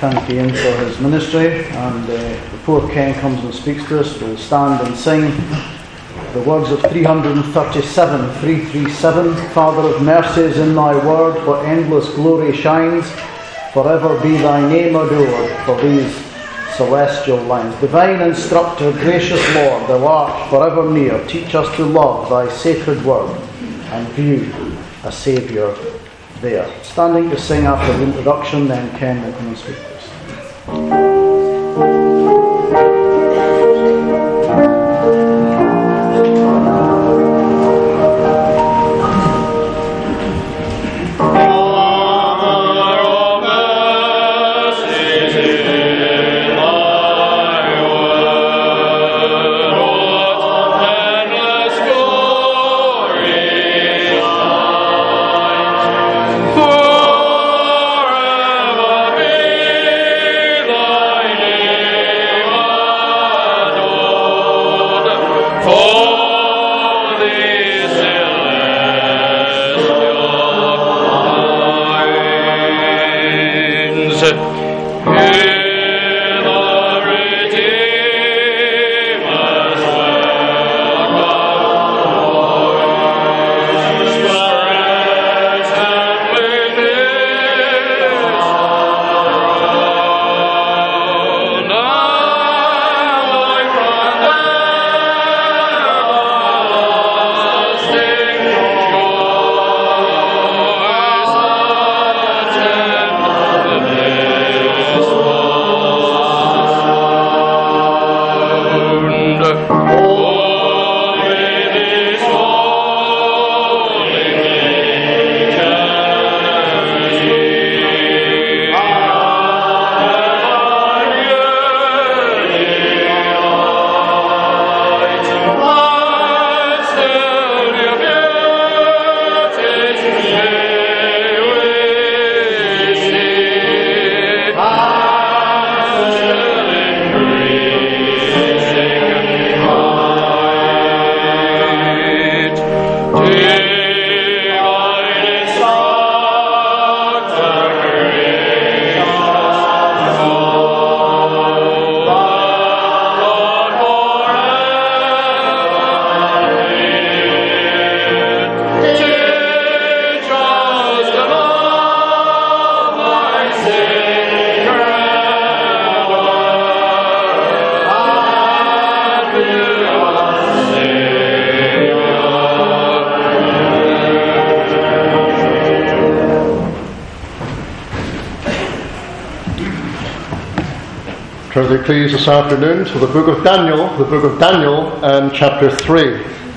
thank Ian for his ministry, and before Ken comes and speaks to us, we'll stand and sing the words of 337. Father of mercies, in thy word for endless glory shines, forever be thy name adored for these celestial lines. Divine instructor, gracious Lord, thou art forever near. Teach us to love thy sacred word and view a Saviour there. Standing to sing after the introduction, then Ken will come and speak to us. Turn with me, please, this afternoon to the book of Daniel and chapter 3.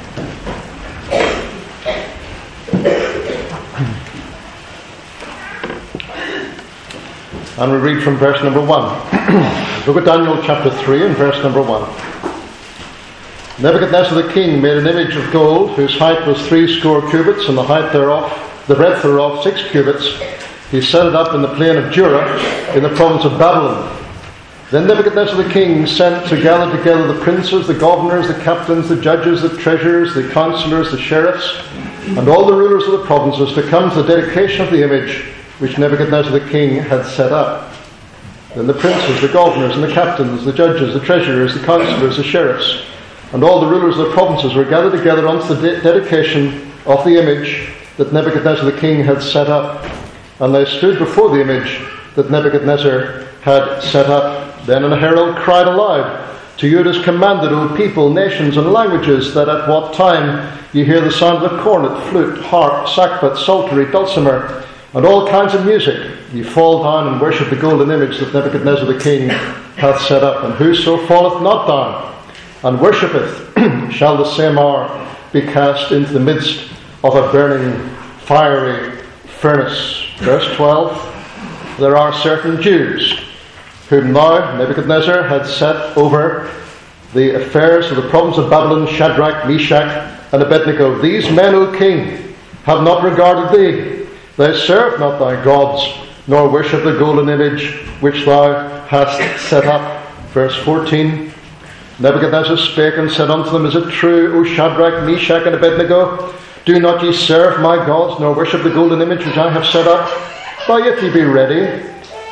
And we read from verse number 1. The book of Daniel, chapter 3, and verse number 1. Nebuchadnezzar the king made an image of gold, whose height was 60 cubits, and the breadth thereof 6 cubits. He set it up in the plain of Dura, in the province of Babylon. Then Nebuchadnezzar the king sent to gather together the princes, the governors, the captains, the judges, the treasurers, the councillors, the sheriffs, and all the rulers of the provinces to come to the dedication of the image which Nebuchadnezzar the king had set up. Then the princes, the governors, and the captains, the judges, the treasurers, the councillors, the sheriffs, and all the rulers of the provinces were gathered together unto the dedication of the image that Nebuchadnezzar the king had set up. And they stood before the image that Nebuchadnezzar had set up. Then an herald cried aloud, To you it is commanded, O people, nations, and languages, that at what time ye hear the sound of the cornet, flute, harp, sackbut, psaltery, dulcimer, and all kinds of music, ye fall down and worship the golden image that Nebuchadnezzar the king hath set up. And whoso falleth not down and worshippeth shall the same hour be cast into the midst of a burning fiery furnace. Verse 12. There are certain Jews whom now Nebuchadnezzar had set over the affairs of the province of Babylon, Shadrach, Meshach, and Abednego. These men, O king, have not regarded thee. They serve not thy gods, nor worship the golden image which thou hast set up. Verse 14. Nebuchadnezzar spake and said unto them, Is it true, O Shadrach, Meshach, and Abednego? Do not ye serve my gods, nor worship the golden image which I have set up? By it ye be ready.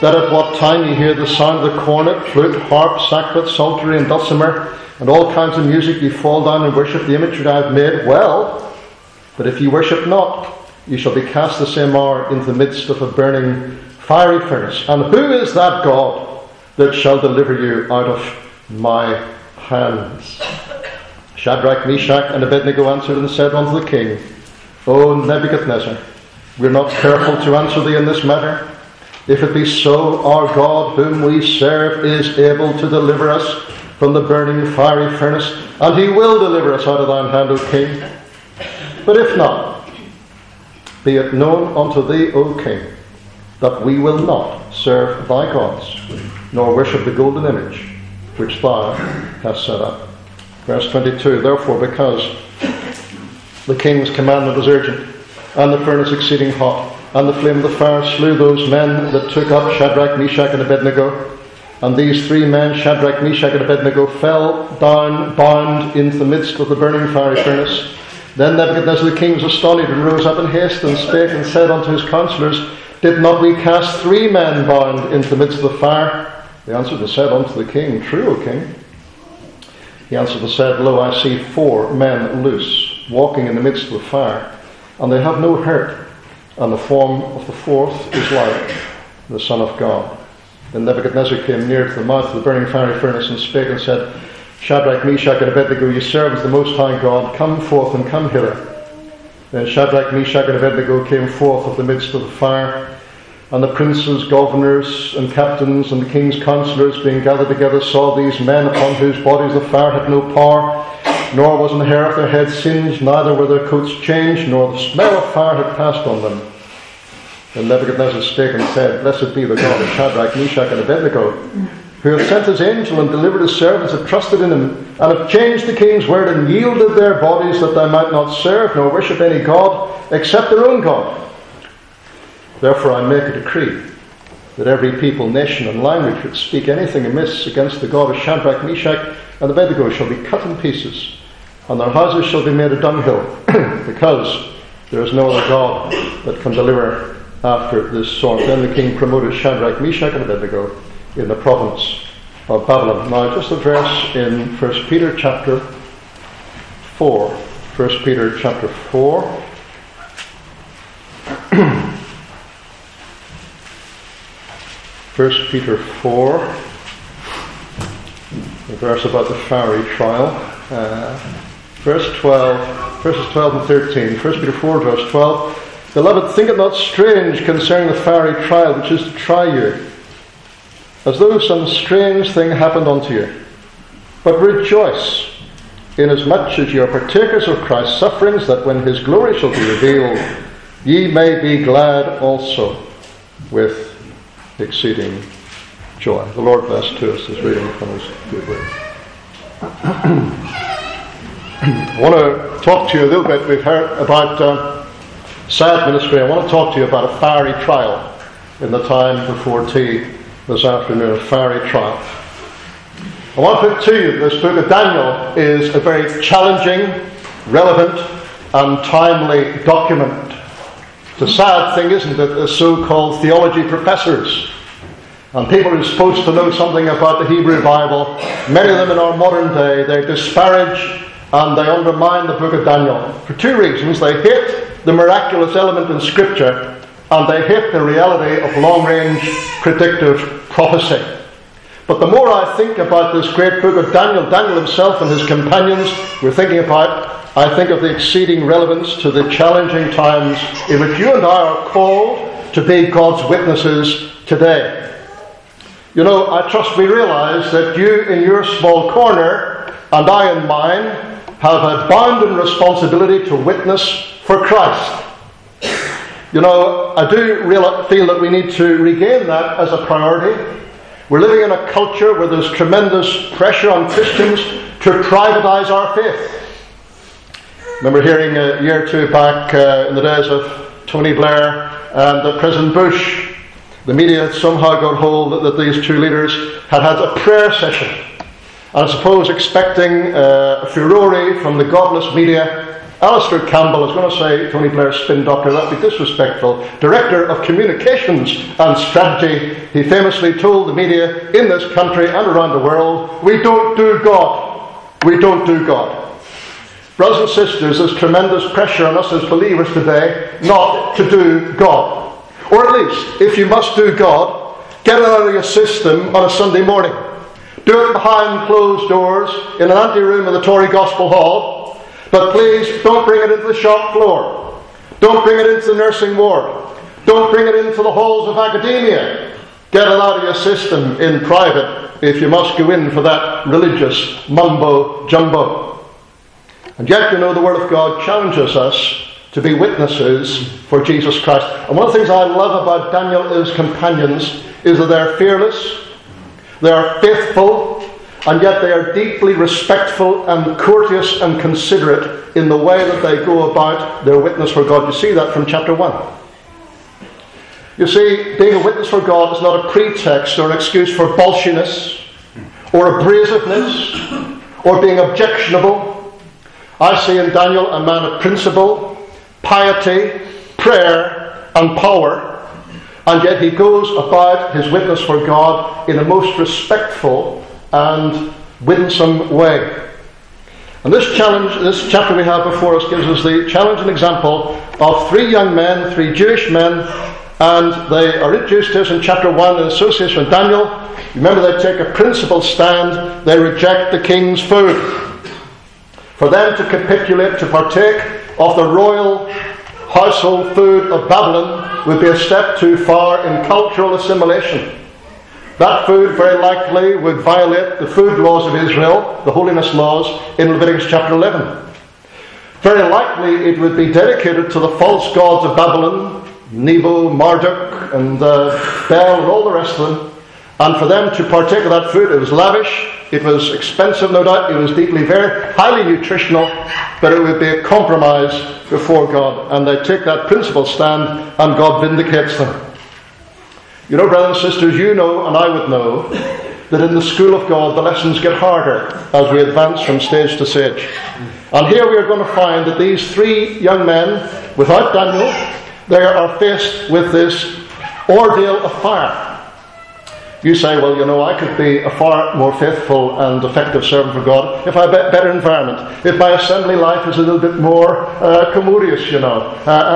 that at what time ye hear the sound of the cornet, flute, harp, sackbut, psaltery, and dulcimer, and all kinds of music, ye fall down and worship the image which I have made. Well, but if ye worship not, ye shall be cast the same hour into the midst of a burning fiery furnace. And who is that God that shall deliver you out of my hands? Shadrach, Meshach, and Abednego answered and said unto the king, O Nebuchadnezzar, we are not careful to answer thee in this matter. If it be so, our God whom we serve is able to deliver us from the burning fiery furnace, and he will deliver us out of thine hand, O king. But if not, be it known unto thee, O king, that we will not serve thy gods, nor worship the golden image which thou hast set up. Verse 22, therefore, because the king's commandment was urgent, and the furnace exceeding hot, and the flame of the fire slew those men that took up Shadrach, Meshach, and Abednego. And these three men, Shadrach, Meshach, and Abednego, fell down bound into the midst of the burning fiery furnace. Then Nebuchadnezzar the king was astonished, and rose up in haste, and spake and said unto his counselors, Did not we cast 3 men bound into the midst of the fire? They answered and said unto the king, True, O king. He answered and said, Lo, I see 4 men loose, walking in the midst of the fire, and they have no hurt, and the form of the 4th is like the Son of God. Then Nebuchadnezzar came near to the mouth of the burning fiery furnace, and spake and said, Shadrach, Meshach, and Abednego, ye servants of the Most High God, come forth and come hither. Then Shadrach, Meshach, and Abednego came forth of the midst of the fire, and the princes, governors, and captains, and the king's counselors, being gathered together, saw these men upon whose bodies the fire had no power, nor was an hair of their heads singed, neither were their coats changed, nor the smell of fire had passed on them. Then Nebuchadnezzar spake and said, Blessed be the God of Shadrach, Meshach, and Abednego, who hath sent his angel and delivered his servants that trusted in him, and have changed the king's word, and yielded their bodies that they might not serve nor worship any god except their own God. Therefore I make a decree that every people, nation, and language which speak anything amiss against the God of Shadrach, Meshach, and Abednego shall be cut in pieces, and their houses shall be made a dunghill, because there is no other God that can deliver after this sort. Then the king promoted Shadrach, Meshach, and Abednego in the province of Babylon. Now just a verse in 1 Peter chapter 4. 1 Peter chapter 4. 1 Peter 4, the verse about the fiery trial. Verses 12 and 13. 1 Peter 4, verse 12. Beloved, think it not strange concerning the fiery trial which is to try you, as though some strange thing happened unto you. But rejoice, inasmuch as ye are partakers of Christ's sufferings, that when his glory shall be revealed, ye may be glad also with exceeding joy. The Lord bless to us this reading from his good word. I want to talk to you a little bit. We've heard about sad ministry. I want to talk to you about a fiery trial in the time before tea this afternoon. A fiery trial. I want to put to you this book of Daniel is a very challenging, relevant, and timely document. It's a sad thing, isn't it? The so-called theology professors and people who are supposed to know something about the Hebrew Bible, many of them in our modern day, they disparage and they undermine the book of Daniel for 2 reasons. They hate the miraculous element in Scripture, and they hate the reality of long-range predictive prophecy. But the more I think about this great book of Daniel, Daniel himself and his companions we're thinking about, I think of the exceeding relevance to the challenging times in which you and I are called to be God's witnesses today. You know, I trust we realize that you in your small corner and I in mine have a bounden responsibility to witness for Christ. You know, I do feel that we need to regain that as a priority. We're living in a culture where there's tremendous pressure on Christians to privatize our faith. I remember hearing a year or two back in the days of Tony Blair and President Bush, the media had somehow got hold that these 2 leaders had had a prayer session. And I suppose expecting furore from the godless media Alistair Campbell is going to say Tony Blair's spin doctor. That would be disrespectful. Director of Communications and Strategy. He famously told the media in this country and around the world, we don't do God. We don't do God. Brothers and sisters, there's tremendous pressure on us as believers today not to do God. Or at least, if you must do God, get it out of your system on a Sunday morning. Do it behind closed doors in an anteroom of the Tory Gospel Hall. But please don't bring it into the shop floor. Don't bring it into the nursing ward. Don't bring it into the halls of academia. Get it out of your system in private if you must go in for that religious mumbo jumbo. And yet, you know, the Word of God challenges us to be witnesses for Jesus Christ. And one of the things I love about Daniel and his companions is that they're fearless, they are faithful, and yet they are deeply respectful and courteous and considerate in the way that they go about their witness for God. You see that from chapter 1. You see, being a witness for God is not a pretext or an excuse for bolshiness or abrasiveness or being objectionable. I see in Daniel a man of principle, piety, prayer and power, and yet he goes about his witness for God in a most respectful and winsome way. And this chapter we have before us gives us the challenge and example of three young men, three Jewish men, and they are introduced to us in chapter 1 in association with Daniel. Remember, they take a principled stand. They reject the king's food. For them to capitulate, to partake of the royal household food of Babylon would be a step too far in cultural assimilation. That food very likely would violate the food laws of Israel, the holiness laws, in Leviticus chapter 11. Very likely it would be dedicated to the false gods of Babylon, Nebo, Marduk, and Bel, and all the rest of them. And for them to partake of that food, it was lavish, it was expensive, no doubt, it was deeply, very highly nutritional, but it would be a compromise before God. And they take that principled stand, and God vindicates them. You know, brothers and sisters, you know, and I would know, that in the school of God the lessons get harder as we advance from stage to stage. And here we are going to find that these three young men, without Daniel, they are faced with this ordeal of fire. You say, well, you know, I could be a far more faithful and effective servant for God if I had a better environment, if my assembly life is a little bit more commodious, you know,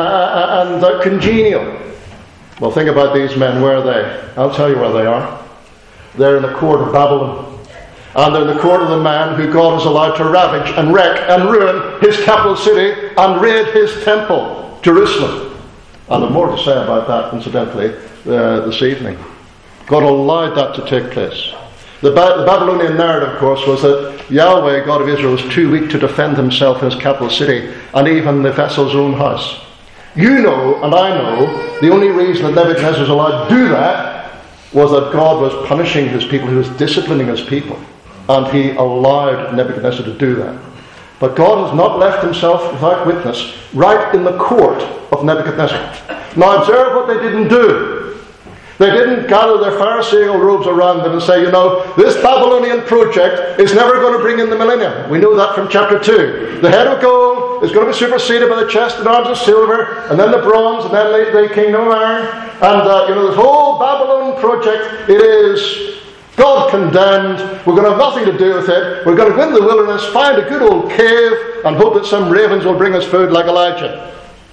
and congenial. Well, think about these men. Where are they? I'll tell you where they are. They're in the court of Babylon. And they're in the court of the man who God has allowed to ravage and wreck and ruin his capital city and raid his temple, Jerusalem. And there's more to say about that, incidentally, this evening. God allowed that to take place. The Babylonian narrative, of course, was that Yahweh, God of Israel, was too weak to defend himself in his capital city and even the vessel's own house. You know, and I know, the only reason that Nebuchadnezzar was allowed to do that was that God was punishing his people. He was disciplining his people. And he allowed Nebuchadnezzar to do that. But God has not left himself without witness right in the court of Nebuchadnezzar. Now observe what they didn't do. They didn't gather their Pharisaical robes around them and say, you know, this Babylonian project is never going to bring in the millennium. We know that from chapter 2. The head of gold is going to be superseded by the chest and arms of silver, and then the bronze, and then the kingdom of iron. And, you know, this whole Babylon project, it is God condemned. We're going to have nothing to do with it. We're going to go into the wilderness, find a good old cave, and hope that some ravens will bring us food like Elijah.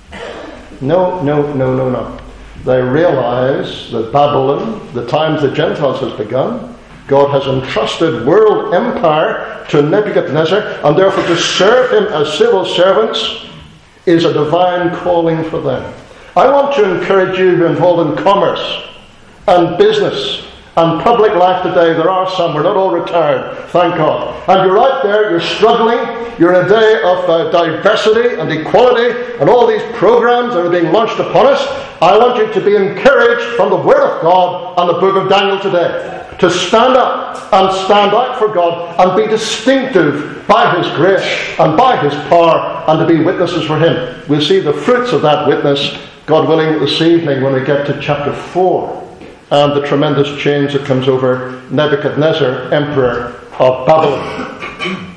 No. They realize that Babylon, the times the Gentiles has begun, God has entrusted world empire to Nebuchadnezzar, and therefore to serve him as civil servants is a divine calling for them. I want to encourage you who are involved in commerce and business and public life today. There are some, we're not all retired, thank God. And you're out there, you're struggling, you're in a day of diversity and equality and all these programs that are being launched upon us. I want you to be encouraged from the Word of God and the book of Daniel today, to stand up and stand out for God and be distinctive by His grace and by His power, and to be witnesses for Him. We'll see the fruits of that witness, God willing, this evening when we get to chapter 4 and the tremendous change that comes over Nebuchadnezzar, emperor of Babylon.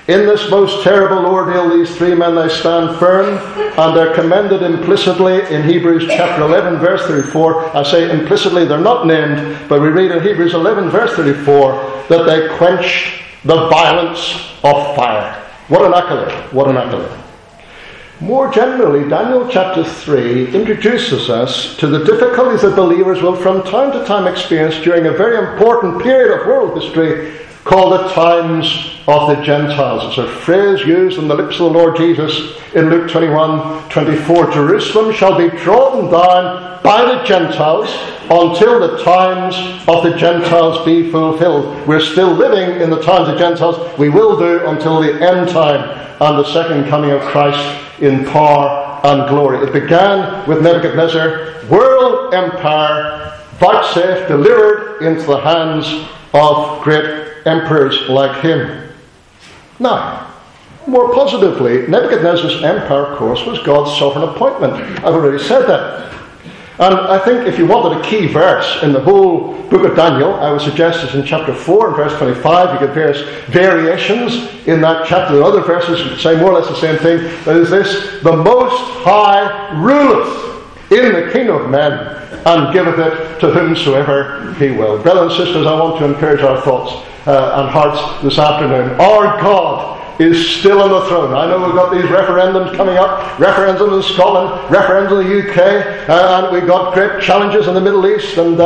In this most terrible ordeal, these three men, they stand firm, and they're commended implicitly in Hebrews chapter 11, verse 34. I say implicitly, they're not named, but we read in Hebrews 11, verse 34, that they quenched the violence of fire. What an accolade, what an accolade. More generally, Daniel chapter 3 introduces us to the difficulties that believers will from time to time experience during a very important period of world history called the times of the Gentiles. It's a phrase used in the lips of the Lord Jesus in Luke 21:24. Jerusalem shall be trodden down by the Gentiles until the times of the Gentiles be fulfilled. We're still living in the times of Gentiles. We will do until the end time and the second coming of Christ in power and glory. It began with Nebuchadnezzar, world empire, vouchsafed, delivered into the hands of great emperors like him. Now, more positively, Nebuchadnezzar's empire, of course, was God's sovereign appointment. I've already said that. And I think if you wanted a key verse in the whole book of Daniel, I would suggest it's in chapter 4 and verse 25. You get various variations in that chapter. The other verses say more or less the same thing. That is this: the Most High ruleth in the kingdom of men, and giveth it to whomsoever he will. Brothers and sisters, I want to encourage our thoughts and hearts this afternoon. Our God is still on the throne. I know we've got these referendums coming up, referendum in Scotland, referendum in the UK, and we've got great challenges in the Middle East, and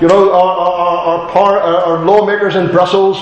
our lawmakers in Brussels,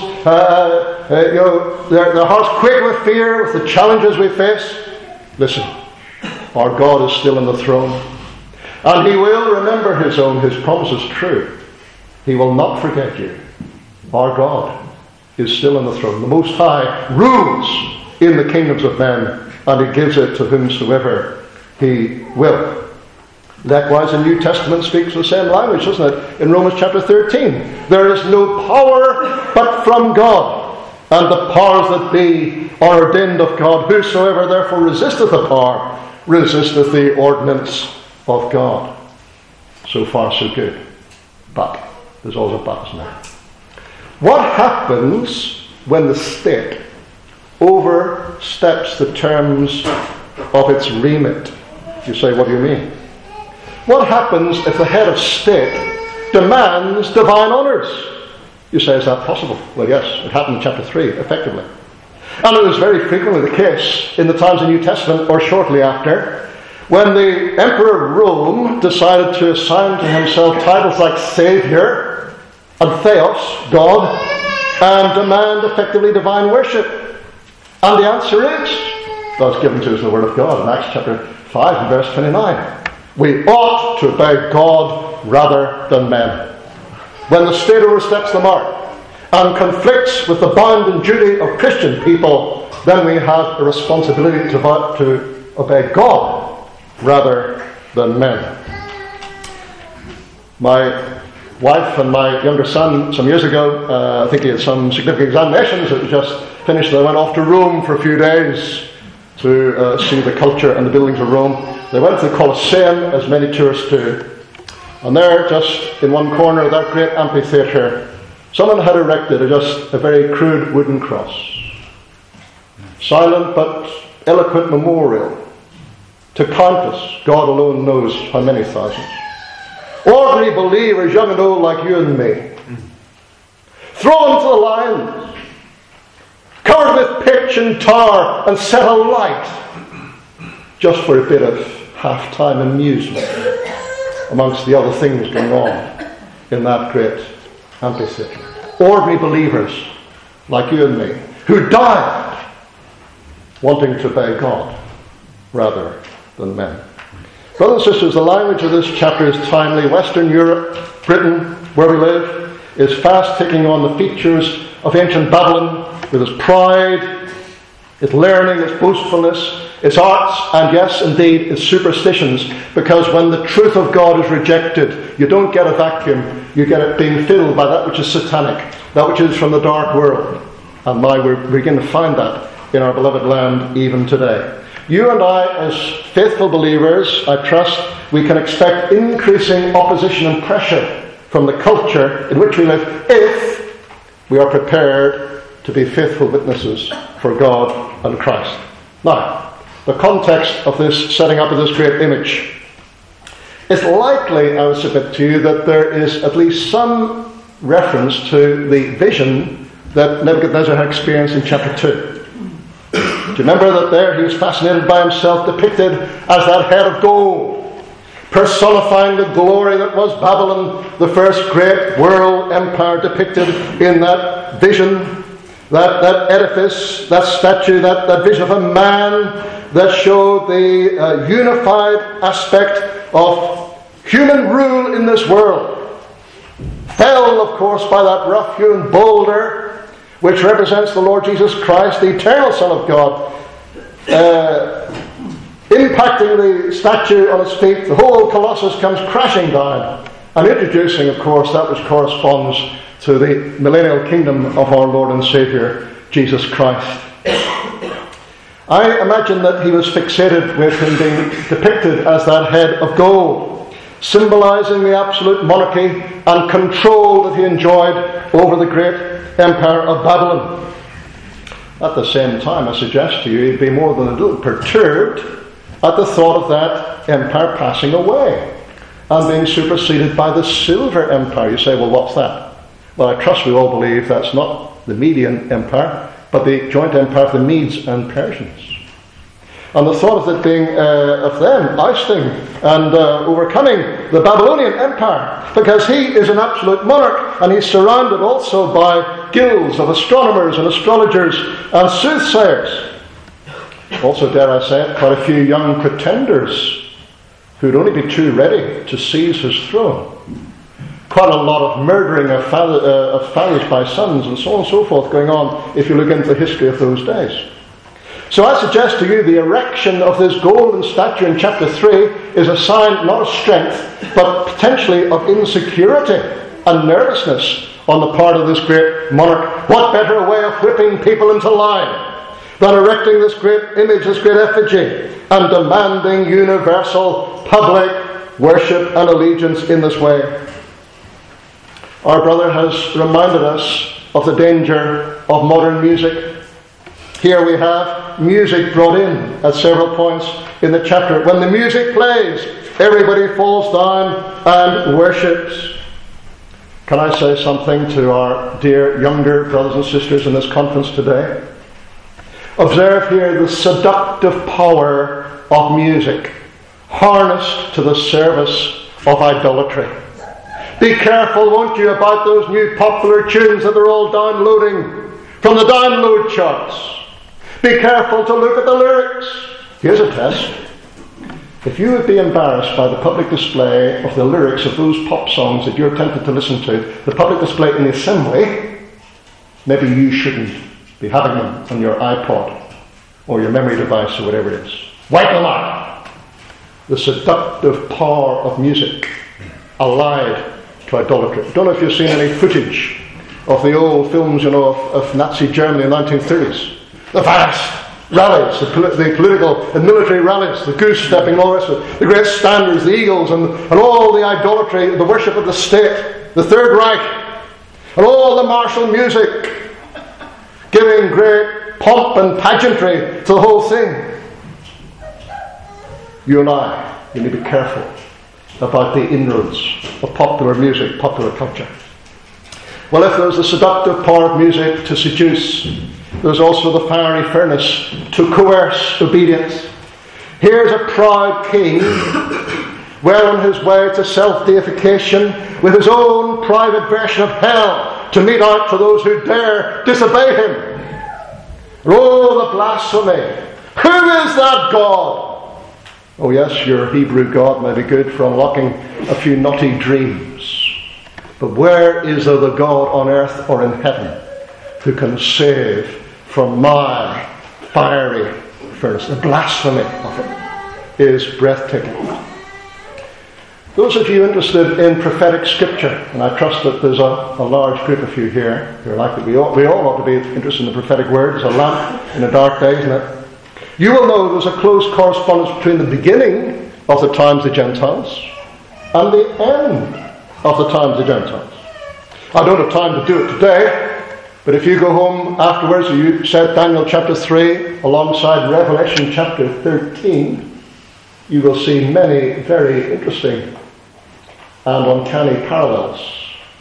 their hearts quake with fear with the challenges we face. Listen, our God is still on the throne, and he will remember his own. His promise is true. He will not forget you. Our God is still on the throne. The Most High rules in the kingdoms of men, and he gives it to whomsoever he will. Likewise, the New Testament speaks the same language, doesn't it? In Romans chapter 13, there is no power but from God, and the powers that be are ordained of God. Whosoever therefore resisteth the power, resisteth the ordinance of God. So far, so good. But there's always a but, isn't there? What happens when the state oversteps the terms of its remit? You say, what do you mean? What happens if the head of state demands divine honours? You say, is that possible? Well, yes, it happened in chapter 3, effectively. And it was very frequently the case in the times of the New Testament, or shortly after, when the Emperor of Rome decided to assign to himself titles like Saviour and Theos, God, and demand effectively divine worship. And the answer is, that's given to us in the Word of God in Acts chapter 5 and verse 29. We ought to obey God rather than men. When the state oversteps the mark and conflicts with the bounden duty of Christian people, then we have a responsibility to obey God rather than men. My wife and my younger son, some years ago, I think he had some significant examinations that just finished. They went off to Rome for a few days to see the culture and the buildings of Rome. They went to the Colosseum, as many tourists do. And there, just in one corner of that great amphitheatre, someone had erected just a very crude wooden cross. Silent but eloquent memorial to countless, God alone knows how many thousands. Ordinary believers, young and old like you and me, thrown to the lions, covered with pitch and tar, and set alight just for a bit of half-time amusement amongst the other things going on in that great amphitheatre. Ordinary believers like you and me, who died wanting to obey God rather than men. Brothers and sisters, the language of this chapter is timely. Western Europe, Britain, where we live, is fast taking on the features of ancient Babylon with its pride, its learning, its boastfulness, its arts, and yes, indeed, its superstitions. Because when the truth of God is rejected, you don't get a vacuum. You get it being filled by that which is satanic, that which is from the dark world. And now we begin to find that in our beloved land even today. You and I, as faithful believers, I trust, we can expect increasing opposition and pressure from the culture in which we live if we are prepared to be faithful witnesses for God and Christ. Now, the context of this setting up of this great image. It's likely, I would submit to you, that there is at least some reference to the vision that Nebuchadnezzar had experienced in chapter 2. Do you remember that there he was fascinated by himself, depicted as that head of gold, personifying the glory that was Babylon, the first great world empire depicted in that vision, that edifice, that statue, that vision of a man that showed the unified aspect of human rule in this world. Fell, of course, by that rough-hewn boulder, which represents the Lord Jesus Christ, the eternal Son of God, impacting the statue on its feet. The whole Colossus comes crashing down, and introducing, of course, that which corresponds to the millennial kingdom of our Lord and Saviour, Jesus Christ. I imagine that he was fixated with him being depicted as that head of gold, symbolizing the absolute monarchy and control that he enjoyed over the great empire of Babylon. At the same time, I suggest to you, he'd be more than a little perturbed at the thought of that empire passing away and being superseded by the silver empire. You say, well, what's that? Well, I trust we all believe that's not the Median Empire, but the joint empire of the Medes and Persians. And the thought of it being of them ousting and overcoming the Babylonian Empire, because he is an absolute monarch, and he's surrounded also by guilds of astronomers and astrologers and soothsayers. Also, dare I say it, quite a few young pretenders who'd only be too ready to seize his throne. Quite a lot of murdering of fathers by sons and so on and so forth going on if you look into the history of those days. So I suggest to you the erection of this golden statue in chapter 3 is a sign not of strength, but potentially of insecurity and nervousness on the part of this great monarch. What better way of whipping people into line than erecting this great image, this great effigy, and demanding universal public worship and allegiance in this way? Our brother has reminded us of the danger of modern music. Here we have music brought in at several points in the chapter. When the music plays, everybody falls down and worships. Can I say something to our dear younger brothers and sisters in this conference today? Observe here the seductive power of music, harnessed to the service of idolatry. Be careful, won't you, about those new popular tunes that they're all downloading from the download charts. Be careful to look at the lyrics. Here's a test. If you would be embarrassed by the public display of the lyrics of those pop songs that you're tempted to listen to, the public display in the assembly, maybe you shouldn't be having them on your iPod or your memory device or whatever it is. Wipe them out. The seductive power of music allied to idolatry. I don't know if you've seen any footage of the old films, of Nazi Germany in the 1930s. The vast rallies, the political and military rallies, the goose-stepping, all the rest of it, the great standards, the eagles, and all the idolatry, the worship of the state, the Third Reich, and all the martial music, giving great pomp and pageantry to the whole thing. You and I need to be careful about the inroads of popular music, popular culture. Well, if there's the seductive power of music to seduce, there's also the fiery furnace to coerce obedience. Here's a proud king, well on his way to self-deification, with his own private version of hell to mete out to those who dare disobey him. Oh, the blasphemy! Who is that God? Oh yes, your Hebrew God may be good for unlocking a few naughty dreams. But where is there the God on earth or in heaven who can save from my fiery furnace? The blasphemy of it is breathtaking. Those of you interested in prophetic scripture, and I trust that there's a large group of you here who are like that, we all ought to be interested in the prophetic word. It's a lamp in a dark day, isn't it? You will know there's a close correspondence between the beginning of the times of the Gentiles and the end of the times of the Gentiles. I don't have time to do it today, But if you go home afterwards, you set Daniel chapter 3 alongside Revelation chapter 13, you will see many very interesting and uncanny parallels.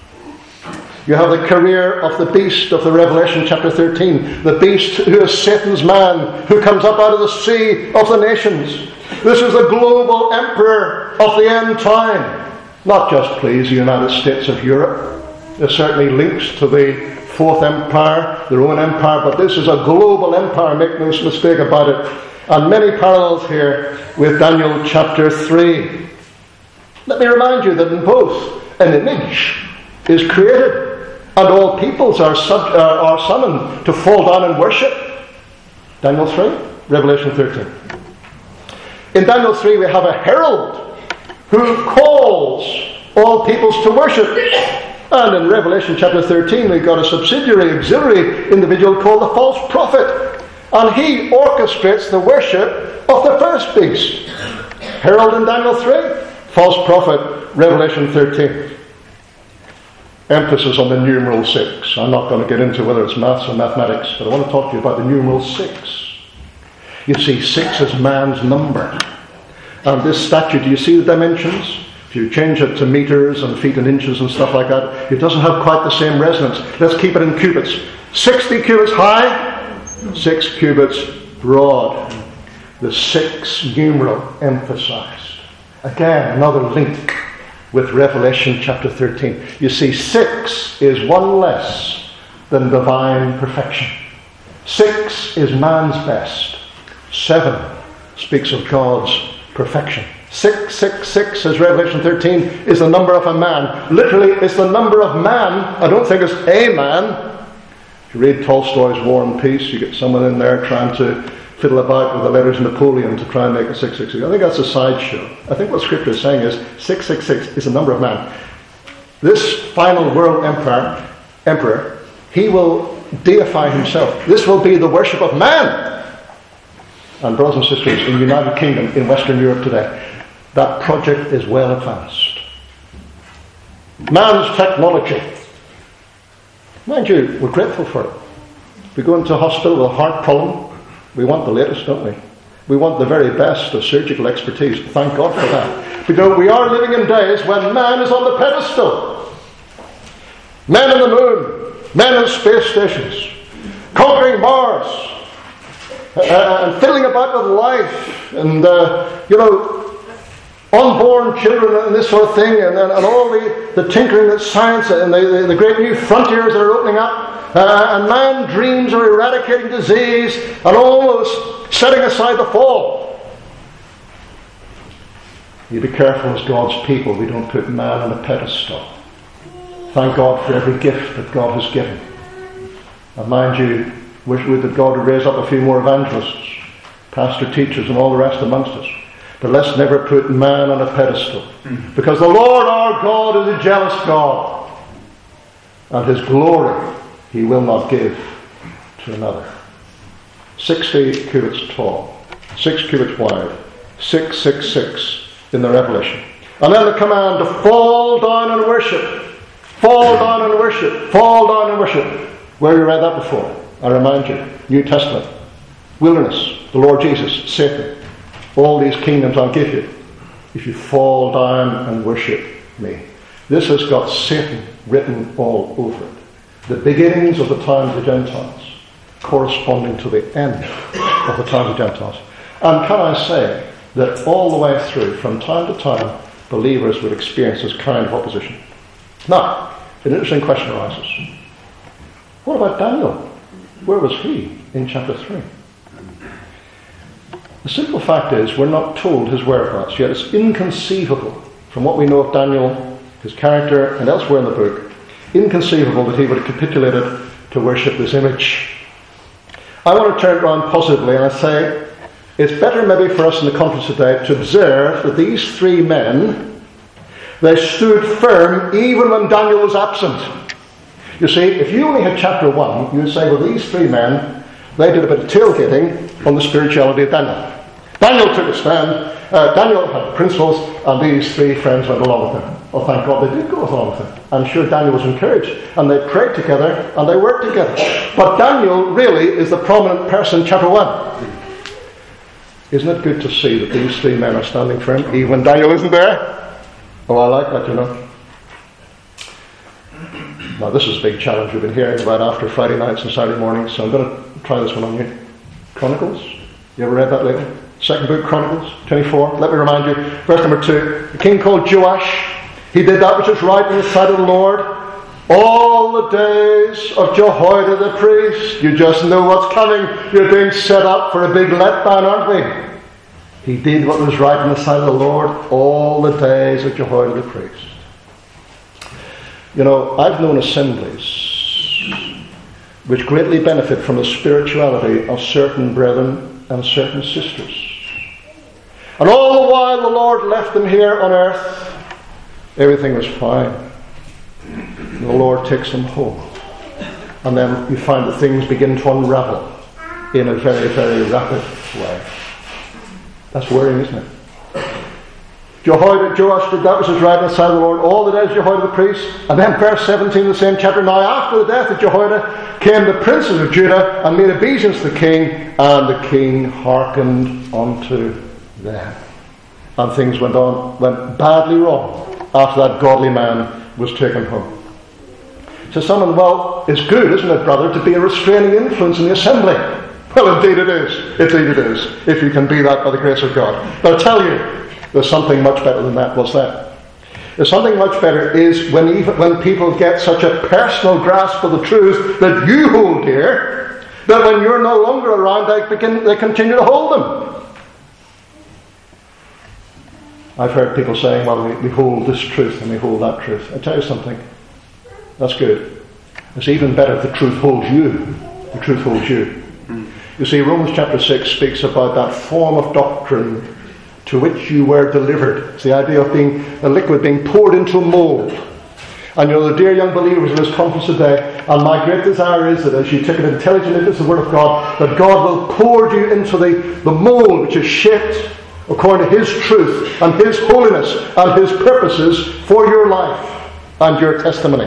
You have the career of the beast of the Revelation chapter 13, the beast who is Satan's man, who comes up out of the sea of the nations. This is the global emperor of the end time. Not just, please, the United States of Europe. There certainly links to the Fourth Empire, the Roman Empire, but this is a global empire, make no mistake about it. And many parallels here with Daniel chapter 3. Let me remind you that in both, an image is created, and all peoples are summoned to fall down and worship. Daniel 3, Revelation 13. In Daniel 3 we have a herald who calls all peoples to worship. And in Revelation chapter 13 we've got a subsidiary, auxiliary individual called the false prophet. And he orchestrates the worship of the first beast. Herald in Daniel 3, false prophet, Revelation 13. Emphasis on the numeral 6. I'm not going to get into whether it's maths or mathematics, but I want to talk to you about the numeral 6. You see, 6 is man's number. And this statue, do you see the dimensions? If you change it to meters and feet and inches and stuff like that, it doesn't have quite the same resonance. Let's keep it in cubits. 60 cubits high, 6 cubits broad. The 6 numeral emphasized. Again, another link with Revelation chapter 13. You see, 6 is one less than divine perfection. 6 is man's best. 7 speaks of God's perfection. 666, as Revelation 13, is the number of a man. Literally, it's the number of man. I don't think it's a man. If you read Tolstoy's War and Peace, you get someone in there trying to fiddle about with the letters Napoleon to try and make a 666. I think that's a sideshow. I think what Scripture is saying is 666 is the number of man. This final world emperor, he will deify himself. This will be the worship of man. And brothers and sisters, in the United Kingdom, in Western Europe today, that project is well advanced. Man's technology. Mind you, we're grateful for it. If we go into a hospital with a heart problem, we want the latest, don't we? We want the very best of surgical expertise. Thank God for that. Because we are living in days when man is on the pedestal. Men on the moon, men on space stations, conquering Mars, and fiddling about with life, and unborn children and this sort of thing, and all the tinkering that science and the great new frontiers that are opening up, and man dreams of eradicating disease and almost setting aside the fall. You be careful as God's people we don't put man on a pedestal. Thank God for every gift that God has given. And mind you, wish that God would raise up a few more evangelists, pastor teachers and all the rest amongst us. But let's never put man on a pedestal. Because the Lord our God is a jealous God. And his glory he will not give to another. 60 cubits tall, 6 cubits wide, 666 in the Revelation. And then the command to fall down and worship. Fall down and worship. Fall down and worship. Where have you read that before? I remind you, New Testament. Wilderness, the Lord Jesus, Satan. All these kingdoms I'll give you if you fall down and worship me. This has got Satan written all over it. The beginnings of the times of the Gentiles corresponding to the end of the times of the Gentiles. And can I say that all the way through, from time to time, believers would experience this kind of opposition. Now, an interesting question arises. What about Daniel? Where was he in chapter 3? The simple fact is we're not told his whereabouts, yet it's inconceivable from what we know of Daniel, his character, and elsewhere in the book, inconceivable that he would have capitulated to worship this image. I want to turn it around positively and I say it's better maybe for us in the conference today to observe that these 3 men, they stood firm even when Daniel was absent. You see, if you only had chapter 1, you would say, well, these 3 men, they did a bit of tailgating on the spirituality of Daniel. Daniel took a stand. Daniel had principles, and these three friends went along with him. Well, thank God they did go along with him. I'm sure Daniel was encouraged, and they prayed together, and they worked together. But Daniel really is the prominent person in chapter 1. Isn't it good to see that these three men are standing for him, even when Daniel isn't there? Oh, I like that, you know. Now, this is a big challenge we've been hearing about after Friday nights and Saturday mornings, so I'm going to try this one on you. Chronicles. You ever read that lately? Second book, Chronicles 24. Let me remind you, verse number 2. The king called Joash. He did that which was right in the sight of the Lord all the days of Jehoiada the priest. You just know what's coming. You're being set up for a big letdown, aren't we? He did what was right in the sight of the Lord all the days of Jehoiada the priest. You know, I've known assemblies which greatly benefit from the spirituality of certain brethren and certain sisters. And all the while the Lord left them here on earth, everything was fine. And the Lord takes them home. And then you find that things begin to unravel in a very, very rapid way. That's worrying, isn't it? Joash did that which was right in the sight of the Lord all the days of Jehoiada the priest. And then verse 17 of the same chapter. Now after the death of Jehoiada came the princes of Judah and made obeisance to the king, and the king hearkened unto them. And things went badly wrong after that godly man was taken home. So someone, well, it's good, isn't it, brother, to be a restraining influence in the assembly? Well, indeed it is. Indeed it is, if you can be that by the grace of God. But I'll tell you, there's something much better than that. What's that? There's something much better is when people get such a personal grasp of the truth that you hold dear, that when you're no longer around, they continue to hold them. I've heard people saying, well, we hold this truth and we hold that truth. I tell you something, that's good. It's even better if the truth holds you. The truth holds you. You see, Romans chapter 6 speaks about that form of doctrine to which you were delivered. It's the idea of being a liquid being poured into a mould. And you know, the dear young believers in this conference today, and my great desire is that as you take it intelligently into the Word of God, that God will pour you into the mould which is shaped according to His truth and His holiness and His purposes for your life and your testimony.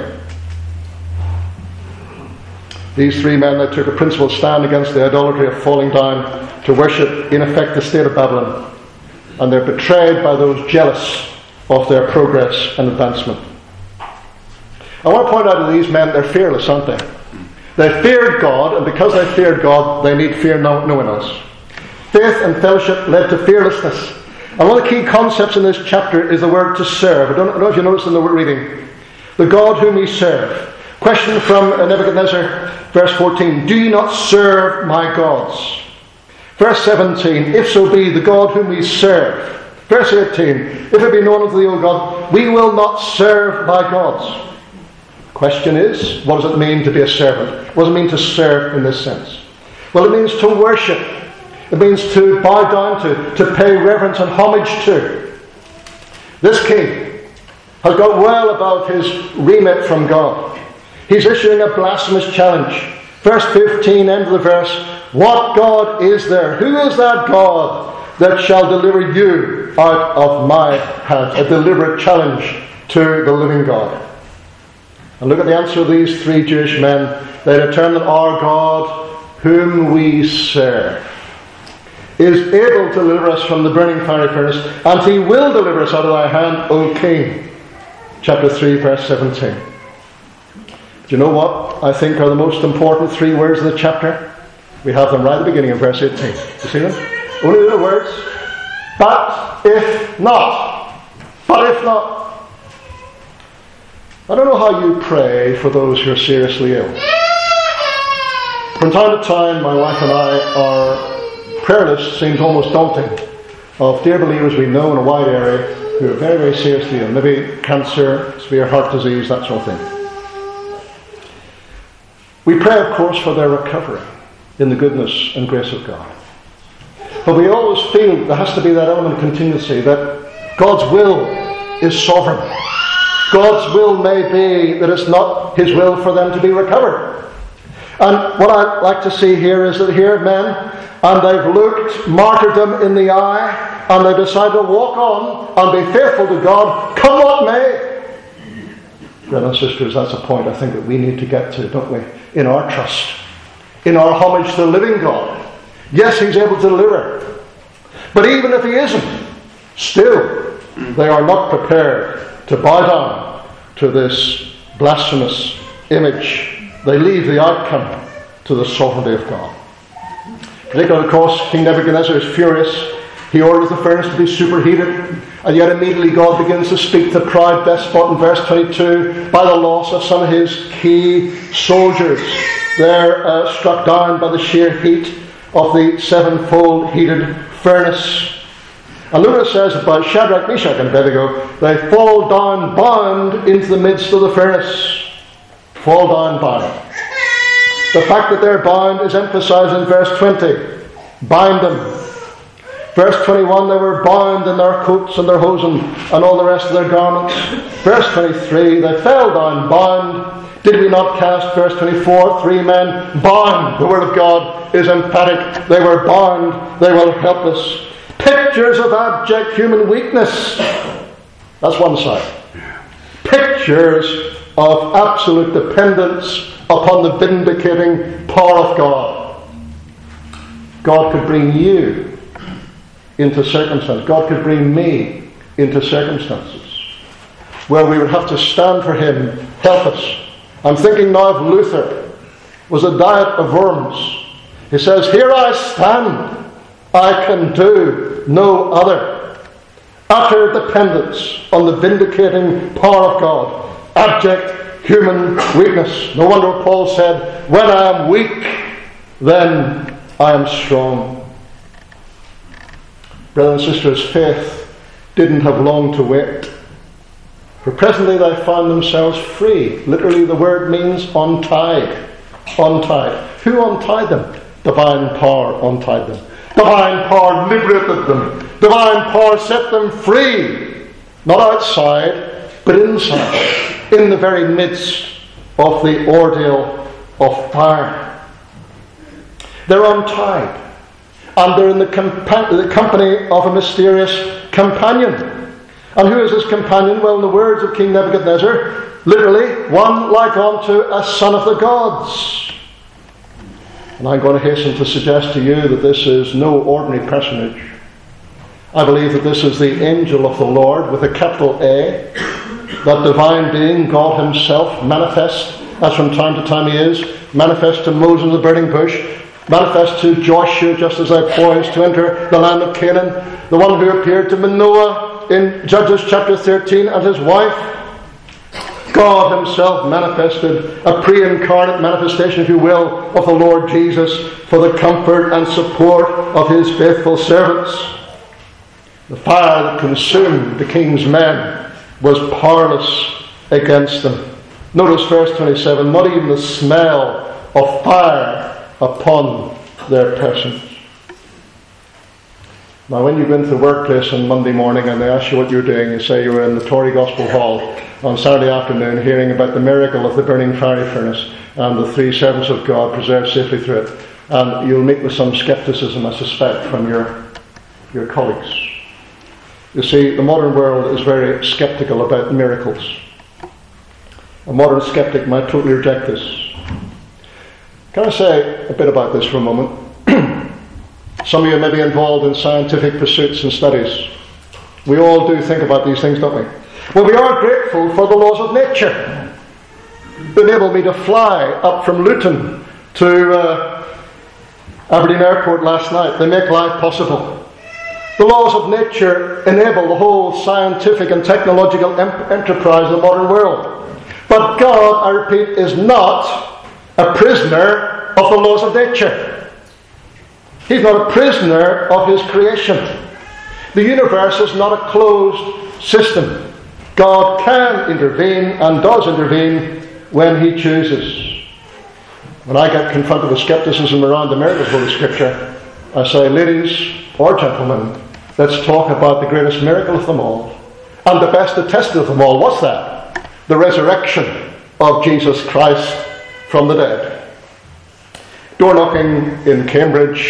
These three men that took a principled stand against the idolatry of falling down to worship, in effect, the state of Babylon. And they're betrayed by those jealous of their progress and advancement. I want to point out to these men, they're fearless, aren't they? They feared God, and because they feared God, they need fear no one else. Faith and fellowship led to fearlessness. And one of the key concepts in this chapter is the word to serve. I don't know if you noticed in the reading. The God whom we serve. Question from Nebuchadnezzar, verse 14. Do you not serve my gods? Verse 17. If so be the God whom we serve. Verse 18. If it be known unto thee, O God, we will not serve thy gods. Question is, what does it mean to be a servant? What does it mean to serve in this sense? Well, it means to worship. It means to bow down to pay reverence and homage to. This king has got well above his remit from God. He's issuing a blasphemous challenge. Verse 15, end of the verse. What God is there? Who is that God that shall deliver you out of my hand? A deliberate challenge to the living God. And look at the answer of these three Jewish men. They determine our God, whom we serve, is able to deliver us from the burning fiery furnace, and He will deliver us out of thy hand, O King. Chapter 3, verse 17. Do you know what I think are the most important three words in the chapter? We have them right at the beginning of verse 18. You see them? Only the words, but if not. But if not. I don't know how you pray for those who are seriously ill. From time to time, my wife and I, our prayer list seems almost daunting, of dear believers we know in a wide area who are very, very seriously ill. Maybe cancer, severe heart disease, that sort of thing. We pray, of course, for their recovery in the goodness and grace of God. But we always feel there has to be that element of contingency, that God's will is sovereign. God's will may be that it's not His will for them to be recovered. And what I'd like to see here is that here men and they've looked martyrdom in the eye, and they've decided to walk on and be faithful to God, come what may. Brothers and sisters, that's a point I think that we need to get to, don't we? In our trust, in our homage to the living God. Yes, He's able to deliver. But even if He isn't, still, they are not prepared to bow down to this blasphemous image. They leave the outcome to the sovereignty of God. Particularly, of course, King Nebuchadnezzar is furious. He orders the furnace to be superheated, and yet immediately God begins to speak to the proud despot in verse 22 by the loss of some of his key soldiers. They're struck down by the sheer heat of the sevenfold heated furnace. And Lewis says about Shadrach, Meshach, and Abednego, they fall down bound into the midst of the furnace. Fall down bound. The fact that they're bound is emphasized in verse 20. Bind them. Verse 21, they were bound in their coats and their hosen and all the rest of their garments. Verse 23, they fell down bound. Did we not cast, verse 24, 3 men bound? The word of God is emphatic. They were bound. They were helpless. Pictures of abject human weakness. That's one side. Pictures of absolute dependence upon the vindicating power of God. God could bring you into circumstances. God could bring me into circumstances where we would have to stand for Him, help us. I'm thinking now of Luther. It was a diet of worms. He says, here I stand. I can do no other. Utter dependence on the vindicating power of God. Abject human weakness. No wonder Paul said, when I am weak, then I am strong. Brothers and sisters, faith didn't have long to wait. For presently they found themselves free. Literally the word means untied. Untied. Who untied them? Divine power untied them. Divine power liberated them. Divine power set them free. Not outside, but inside. In the very midst of the ordeal of fire. They're untied. And they're in the company of a mysterious companion. And who is this companion? Well, in the words of King Nebuchadnezzar, literally, one like unto a son of the gods. And I'm going to hasten to suggest to you that this is no ordinary personage. I believe that this is the angel of the Lord with a capital A. That divine being, God Himself, manifest, as from time to time He is, manifest to Moses in the burning bush, manifest to Joshua just as they poised to enter the land of Canaan, the one who appeared to Manoah in Judges chapter 13 and his wife. God Himself manifested, a pre-incarnate manifestation, if you will, of the Lord Jesus for the comfort and support of His faithful servants. The fire that consumed the king's men was powerless against them. Notice verse 27, not even the smell of fire upon their persons. Now when you go into the workplace on Monday morning and they ask you what you're doing, you say you were in the Tory Gospel Hall on Saturday afternoon hearing about the miracle of the burning fiery furnace and the 3 servants of God preserved safely through it. And you'll meet with some skepticism, I suspect, from your colleagues. You see, the modern world is very skeptical about miracles. A modern skeptic might totally reject this. Can I say a bit about this for a moment? Some of you may be involved in scientific pursuits and studies. We all do think about these things, don't we? Well, we are grateful for the laws of nature. They enabled me to fly up from Luton to Aberdeen Airport last night. They make life possible. The laws of nature enable the whole scientific and technological enterprise of the modern world. But God, I repeat, is not a prisoner of the laws of nature. He's not a prisoner of His creation. The universe is not a closed system. God can intervene and does intervene when He chooses. When I get confronted with skepticism around the miracles of the Scripture, I say, ladies or gentlemen, let's talk about the greatest miracle of them all and the best attested of them all. What's that? The resurrection of Jesus Christ from the dead. Door knocking in Cambridge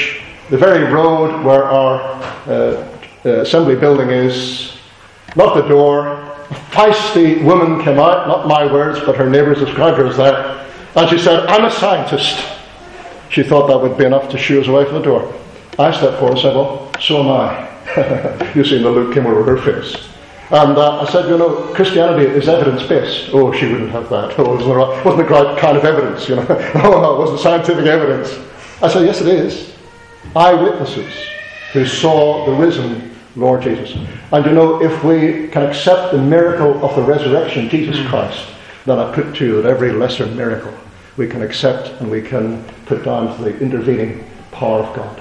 the very road where our assembly building is, not the door. A feisty woman came out, not my words, but her neighbours described her as that, and she said, "I'm a scientist." She thought that would be enough to shoo us away from the door. I stepped forward and said, "Well, so am I." You see the look came over her face. And I said, Christianity is evidence-based. Oh, she wouldn't have that. Oh, it wasn't the right kind of evidence, Oh, no, it wasn't scientific evidence. I said, yes, it is. Eyewitnesses who saw the risen Lord Jesus. And if we can accept the miracle of the resurrection, Jesus Christ, then I put to you that every lesser miracle we can accept and we can put down to the intervening power of God.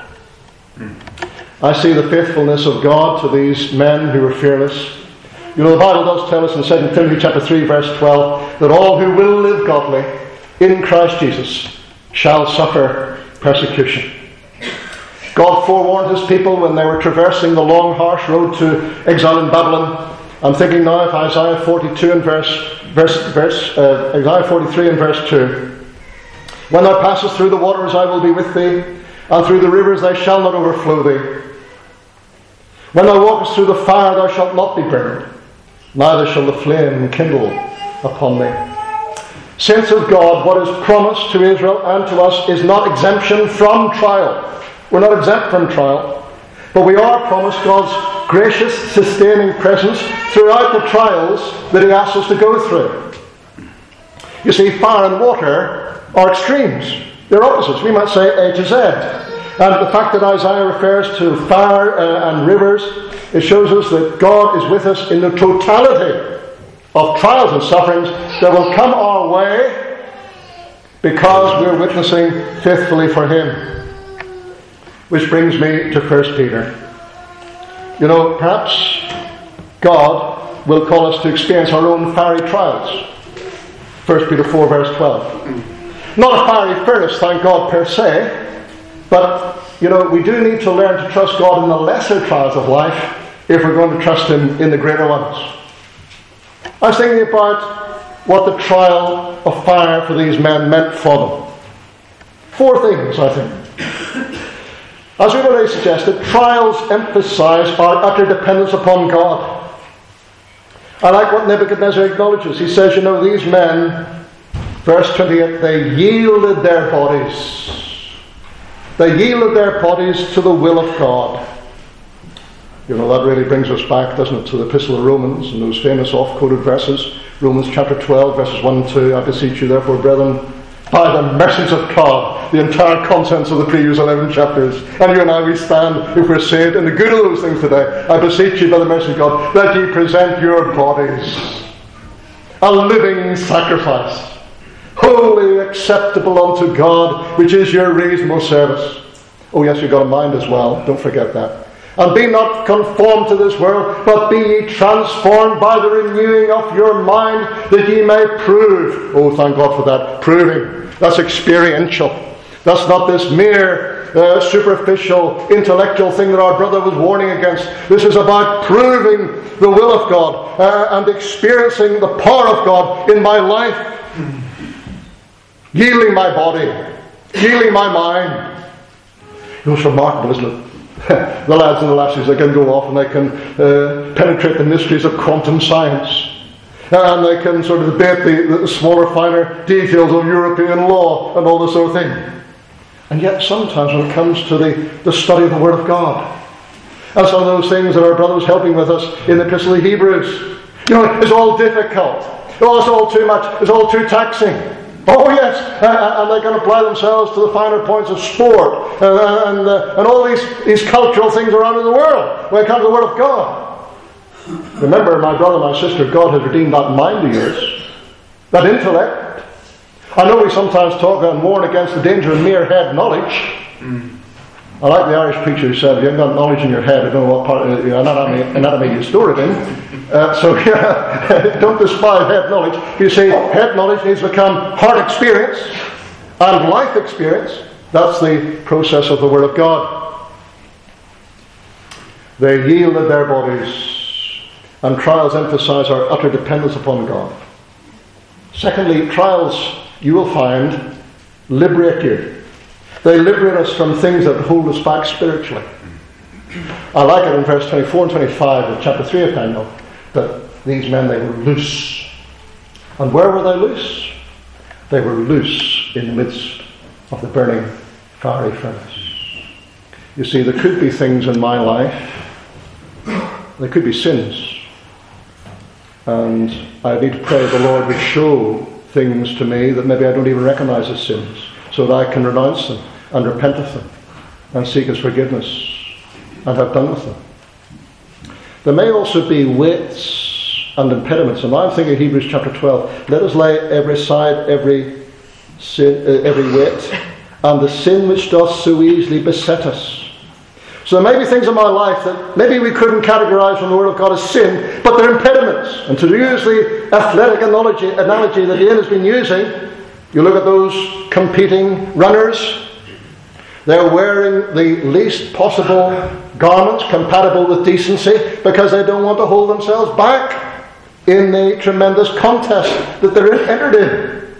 I see the faithfulness of God to these men who were fearless. The Bible does tell us in 2 Timothy chapter 3, verse 12, that all who will live godly in Christ Jesus shall suffer persecution. God forewarned his people when they were traversing the long, harsh road to exile in Babylon. I'm thinking now of Isaiah 42 and Isaiah 43 and verse 2. When thou passest through the waters, I will be with thee, and through the rivers they shall not overflow thee. When thou walkest through the fire, thou shalt not be burned, neither shall the flame kindle upon thee. Saints of God, what is promised to Israel and to us is not exemption from trial. We're not exempt from trial, but we are promised God's gracious, sustaining presence throughout the trials that he asks us to go through. You see, fire and water are extremes. They're opposites. We might say A to Z. And the fact that Isaiah refers to fire and rivers, it shows us that God is with us in the totality of trials and sufferings that will come our way because we're witnessing faithfully for him. Which brings me to 1 Peter. Perhaps God will call us to experience our own fiery trials. 1 Peter 4, verse 12. Not a fiery furnace, thank God, per se, but, we do need to learn to trust God in the lesser trials of life if we're going to trust him in the greater ones. I was thinking about what the trial of fire for these men meant for them. 4 things, I think. As we've already suggested, trials emphasize our utter dependence upon God. I like what Nebuchadnezzar acknowledges. He says, these men, verse 28, they yielded their bodies. They yielded their bodies to the will of God. That really brings us back, doesn't it, to the Epistle of Romans and those famous oft-quoted verses. Romans chapter 12, verses 1 and 2. I beseech you, therefore, brethren, by the mercies of God, the entire contents of the previous 11 chapters. And you and I, we stand, if we're saved, in the good of those things today. I beseech you, by the mercy of God, that ye present your bodies a living sacrifice, wholly acceptable unto God, which is your reasonable service. Oh yes, you've got a mind as well. Don't forget that. And be not conformed to this world, but be ye transformed by the renewing of your mind, that ye may prove. Oh, thank God for that. Proving. That's experiential. That's not this mere superficial intellectual thing that our brother was warning against. This is about proving the will of God and experiencing the power of God in my life. Yielding my body. Yielding my mind. It's remarkable, isn't it? The lads and the lassies, they can go off and they can penetrate the mysteries of quantum science. And they can sort of debate the smaller, finer details of European law and all this sort of thing. And yet sometimes when it comes to the study of the Word of God, and some of those things that our brother was helping with us in the Epistle of Hebrews, it's all difficult. Oh, it's all too much. It's all too taxing. Oh yes, and they can apply themselves to the finer points of sport and all these cultural things around in the world when it comes to the Word of God. Remember, my brother, my sister, God has redeemed that mind of yours, that intellect. I know we sometimes talk and warn against the danger of mere head knowledge. I like the Irish preacher who said, if you haven't got knowledge in your head, I don't know what part of your anatomy you store it in. Don't despise head knowledge. You see, head knowledge needs to become heart experience and life experience. That's the process of the Word of God. They yielded their bodies, and trials emphasize our utter dependence upon God. Secondly, trials, you will find, liberate you. They liberate us from things that hold us back spiritually. I like it in verse 24 and 25 of chapter 3 of Daniel, that these men, they were loose. And where were they loose? They were loose in the midst of the burning fiery furnace. You see, there could be things in my life, there could be sins, and I need to pray the Lord would show things to me that maybe I don't even recognize as sins, so that I can renounce them and repent of them and seek His forgiveness and have done with them. There may also be weights and impediments, and I'm thinking Hebrews chapter 12. Let us lay every side, every weight, and the sin which doth so easily beset us. So there may be things in my life that maybe we couldn't categorize from the Word of God as sin, but they're impediments. And to use the athletic analogy that Ian has been using, you look at those competing runners, they're wearing the least possible garments compatible with decency because they don't want to hold themselves back in the tremendous contest that they're entered in.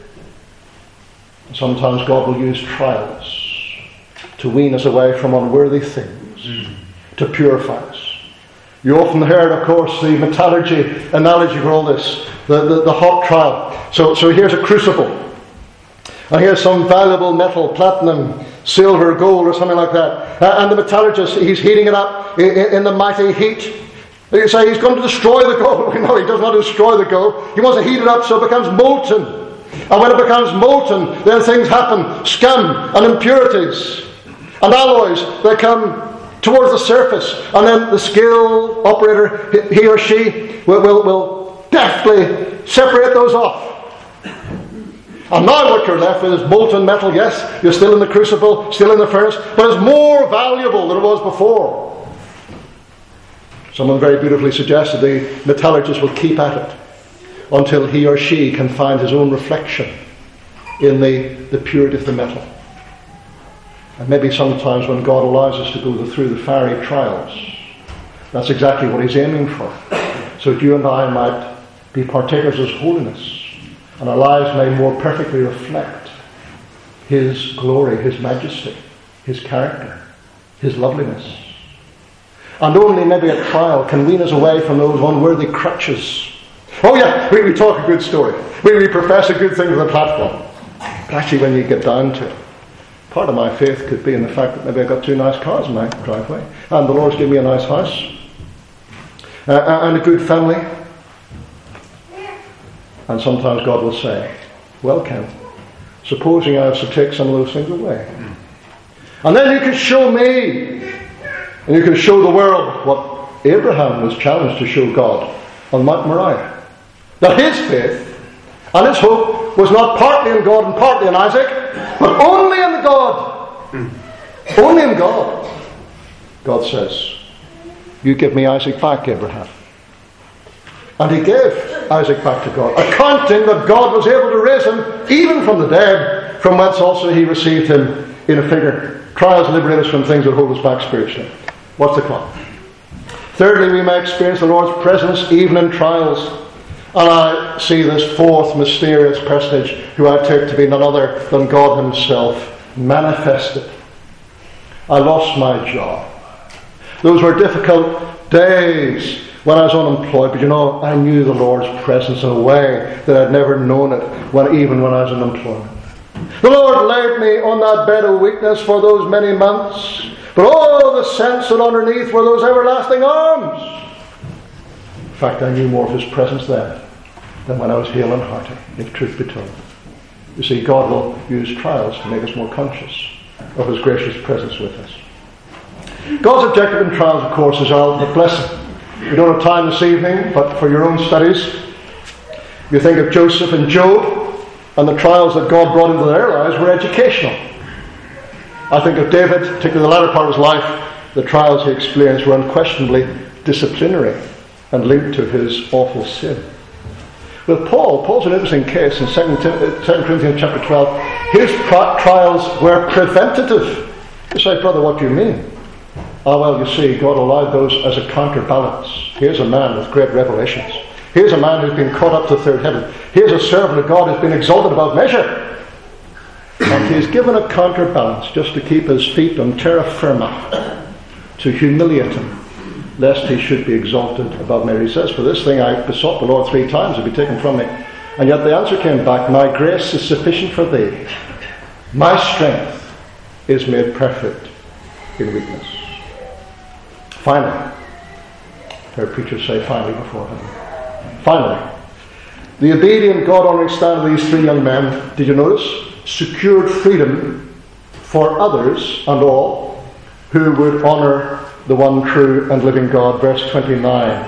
Sometimes God will use trials to wean us away from unworthy things, to purify us. You often heard, of course, the metallurgy analogy for all this, the hot trial. So here's a crucible, and here's some valuable metal, platinum, silver, gold, or something like that. And the metallurgist, he's heating it up in the mighty heat. You say he's going to destroy the gold. No, he doesn't want to destroy the gold. He wants to heat it up so it becomes molten. And when it becomes molten, then things happen. Scum and impurities and alloys, they come towards the surface. And then the skilled operator, he or she, will deftly separate those off. And now what you're left with is molten metal. Yes, you're still in the crucible, still in the furnace, but it's more valuable than it was before. Someone very beautifully suggested the metallurgist will keep at it until he or she can find his own reflection in the purity of the metal. And maybe sometimes when God allows us to go through the fiery trials, that's exactly what He's aiming for. So that you and I might be partakers of His holiness, and our lives may more perfectly reflect His glory, His majesty, His character, His loveliness. And only maybe a trial can wean us away from those unworthy crutches. Oh yeah, we talk a good story. We profess a good thing on the platform. But actually when you get down to it, part of my faith could be in the fact that maybe I've got 2 nice cars in my driveway, and the Lord's given me a nice house, and a good family. And sometimes God will say, well, Ken, supposing I was to take some of those things away. And then you can show me, and you can show the world what Abraham was challenged to show God on Mount Moriah. That his faith and his hope was not partly in God and partly in Isaac, but only in God. Only in God. God says, you give me Isaac back, Abraham. And he gave Isaac back to God, accounting that God was able to raise him even from the dead, from whence also he received him in a figure. Trials liberate us from things that hold us back spiritually. What's the come? Thirdly, we may experience the Lord's presence even in trials. And I see this fourth mysterious personage, who I take to be none other than God Himself, manifested. I lost my job. Those were difficult days when I was unemployed, but I knew the Lord's presence in a way that I'd never known it even when I was in employment. The Lord laid me on that bed of weakness for those many months, but the sense that underneath were those everlasting arms. In fact, I knew more of His presence then than when I was hale and hearty, if truth be told. You see, God will use trials to make us more conscious of His gracious presence with us. God's objective in trials, of course, is our blessing. We don't have time this evening, but for your own studies, you think of Joseph and Job, and the trials that God brought into their lives were educational. I think of David, particularly the latter part of his life, the trials he experienced were unquestionably disciplinary and linked to his awful sin. With Paul's an interesting case in 2 Corinthians chapter 12. His trials were preventative. You say, brother, what do you mean? Well, you see, God allowed those as a counterbalance. Here's a man with great revelations. Here's a man who's been caught up to third heaven. Here's a servant of God who's been exalted above measure. And he's given a counterbalance just to keep his feet on terra firma, to humiliate him, lest he should be exalted above Mary. He says, for this thing I besought the Lord 3 times, it be taken from me. And yet the answer came back, my grace is sufficient for thee. My strength is made perfect in weakness. Finally, heard preachers say finally before him. Finally, the obedient, God-honouring stand of these 3 young men, did you notice, secured freedom for others and all who would honour the one true and living God. Verse 29.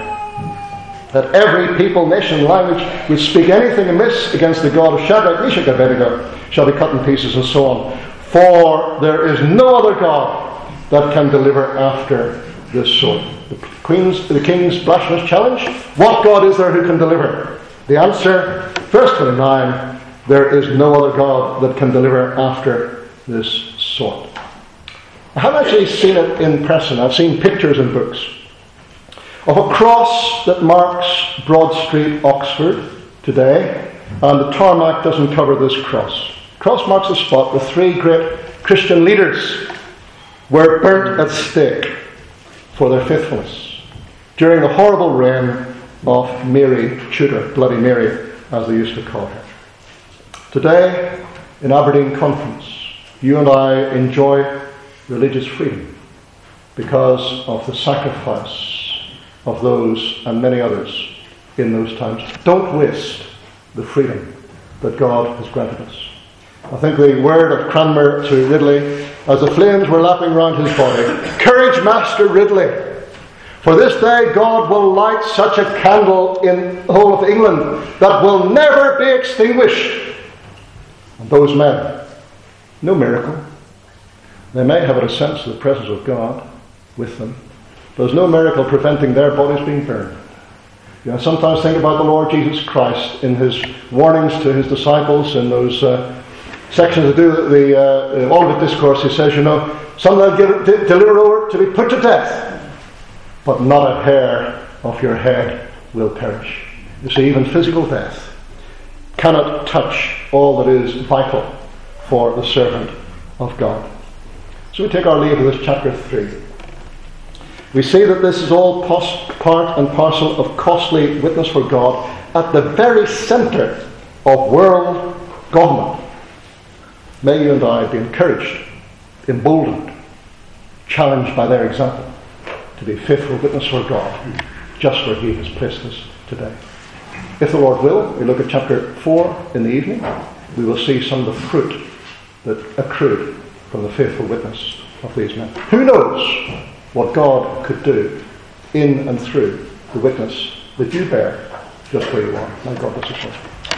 That every people, nation, language which speak anything amiss against the God of Shadrach, Meshach, and Abednego shall be cut in pieces, and so on. For there is no other God that can deliver after this sort. The king's blasphemous challenge. What God is there who can deliver? The answer, verse 29, there is no other God that can deliver after this sort. I haven't actually seen it in person. I've seen pictures in books of a cross that marks Broad Street, Oxford, today, and the tarmac doesn't cover this cross. The cross marks the spot where 3 great Christian leaders were burnt at stake for their faithfulness during the horrible reign of Mary Tudor, Bloody Mary, as they used to call her. Today, in Aberdeen Conference, you and I enjoy religious freedom because of the sacrifice of those and many others in those times. Don't waste the freedom that God has granted us. I think the word of Cranmer to Ridley, as the flames were lapping round his body, courage, Master Ridley, for this day God will light such a candle in the whole of England that will never be extinguished. And those men, no miracle. They may have a sense of the presence of God with them. There's no miracle preventing their bodies being burned. You know, sometimes think about the Lord Jesus Christ in his warnings to his disciples in those sections that do the Olivet Discourse. He says, you know, some will deliver over to be put to death, but not a hair of your head will perish. You see, even physical death cannot touch all that is vital for the servant of God. So we take our leave of this chapter 3. We see that this is all part and parcel of costly witness for God at the very centre of world government. May you and I be encouraged, emboldened, challenged by their example to be faithful witness for God just where He has placed us today. If the Lord will, we look at chapter 4 in the evening. We will see some of the fruit that accrued from the faithful witness of these men. Who knows what God could do in and through the witness that you bear just where you are. May God bless you.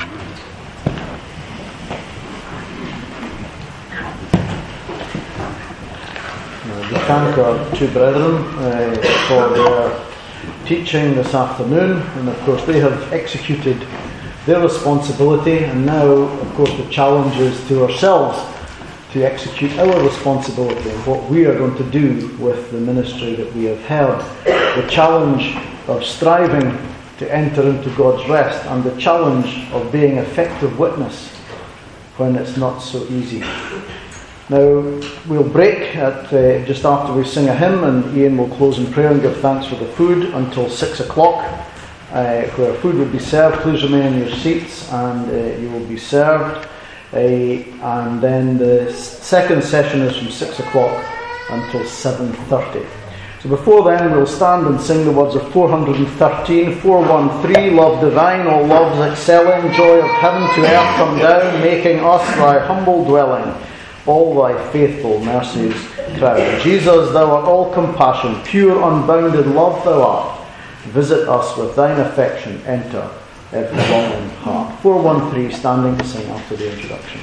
We thank our 2 brethren for their teaching this afternoon, and of course they have executed their responsibility, and now of course the challenge is to ourselves to execute our responsibility and what we are going to do with the ministry that we have held. The challenge of striving to enter into God's rest, and the challenge of being effective witness when it's not so easy. Now, we'll break at just after we sing a hymn, and Ian will close in prayer and give thanks for the food until 6 o'clock, where food will be served. Please remain in your seats, and you will be served. And then the second session is from 6 o'clock until 7:30. So before then, we'll stand and sing the words of 413, 413, Love divine, all loves excelling, joy of heaven to earth come down, making us thy humble dwelling. All thy faithful mercies crown. Jesus, thou art all compassion, pure unbounded love thou art. Visit us with thine affection, enter every longing heart. 413, standing to sing after the introduction.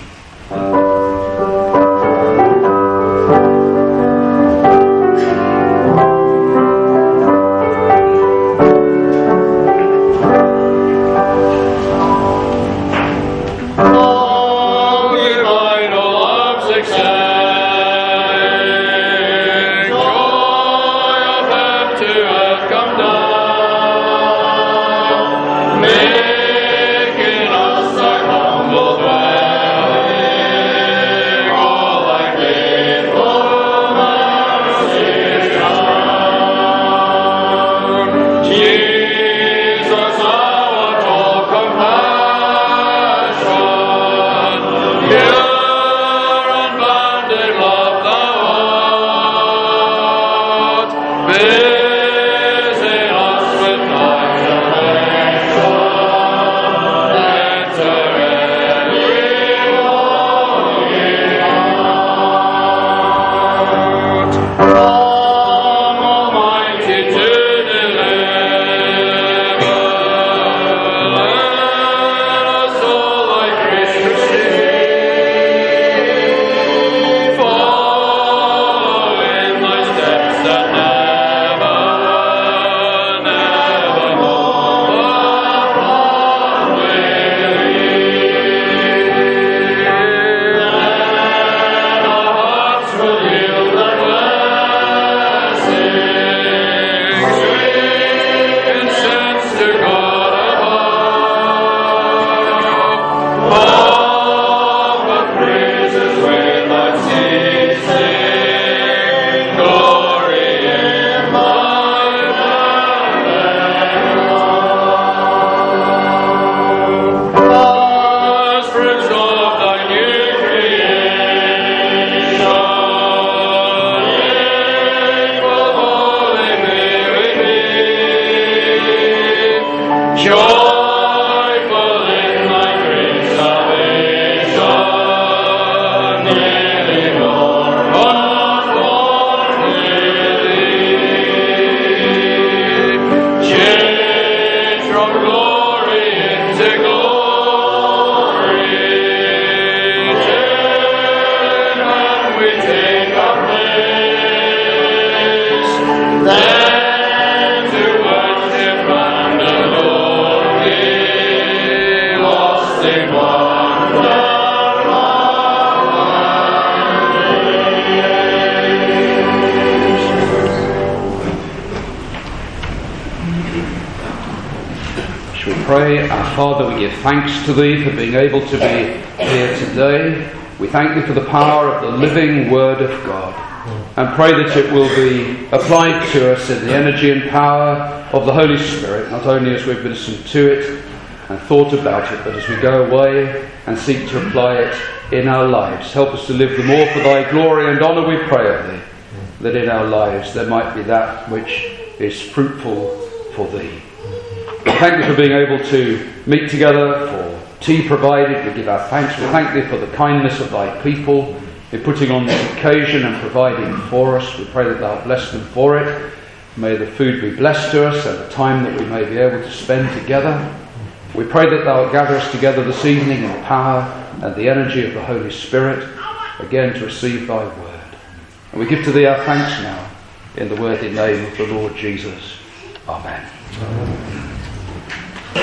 Making us thy humble dwelling. pray. Our Father, we give thanks to Thee for being able to be here today. We thank Thee for the power of the living Word of God, and pray that it will be applied to us in the energy and power of the Holy Spirit, not only as we've listened to it and thought about it, but as we go away and seek to apply it in our lives. Help us to live the more for Thy glory and honour, we pray of Thee, that in our lives there might be that which is fruitful for Thee. Thank Thee for being able to meet together, for tea provided. We give our thanks. We thank Thee for the kindness of Thy people in putting on this occasion and providing for us. We pray that Thou bless them for it. May the food be blessed to us and the time that we may be able to spend together. We pray that Thou gather us together this evening in the power and the energy of the Holy Spirit, again to receive Thy word. And we give to Thee our thanks now, in the worthy name of the Lord Jesus. Amen.